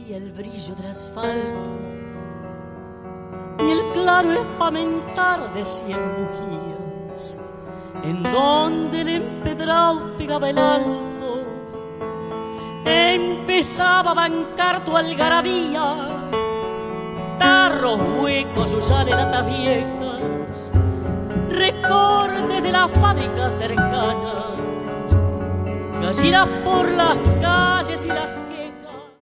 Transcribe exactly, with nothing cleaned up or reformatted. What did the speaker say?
existía el brillo del asfalto, ni el claro espamentar de cien bujías, en donde el empedrado pegaba el alto, empezaba a bancar tu algarabía, tarros huecos, yuyales, latas viejas, recortes de las fábricas cercanas, gallinas por las calles y las